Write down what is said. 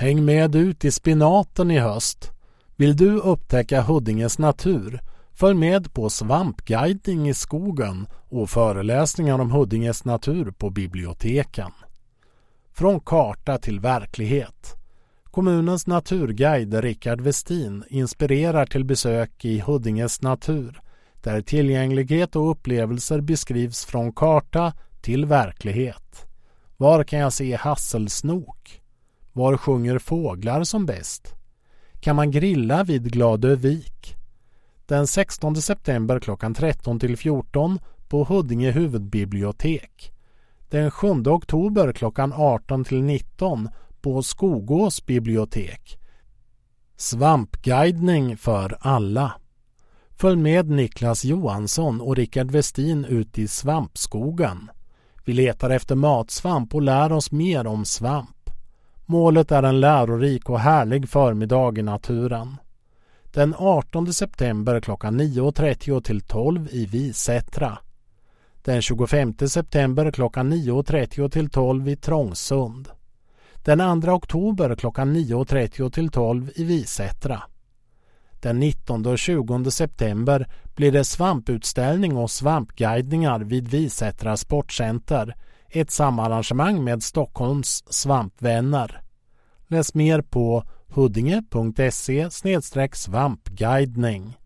Häng med ut i spenaten i höst. Vill du upptäcka Huddinges natur? Följ med på svampguidning i skogen och föreläsningar om Huddinges natur på biblioteken. Från karta till verklighet. Kommunens naturguide Rickard Westin inspirerar till besök i Huddinges natur, där tillgänglighet och upplevelser beskrivs från karta till verklighet. Var kan jag se hasselsnok? Var sjunger fåglar som bäst? Kan man grilla vid Gladövik? Den 16 september klockan 13-14 på Huddinge huvudbibliotek. Den 7 oktober klockan 18-19 på Skogås bibliotek. Svampguidning för alla. Följ med Niklas Johansson och Rickard Westin ut i svampskogen. Vi letar efter matsvamp och lär oss mer om svamp. Målet är en lärorik och härlig förmiddag i naturen. Den 18 september klockan 9.30-12 i Visättra. Den 25 september klockan 9.30-12 i Trångsund. Den 2 oktober klockan 9.30-12 i Visättra. Den 19 och 20 september blir det svamputställning och svampguidningar vid Visättra sportcenter, ett samarrangemang med Stockholms svampvänner. Läs mer på huddinge.se/svampguidning.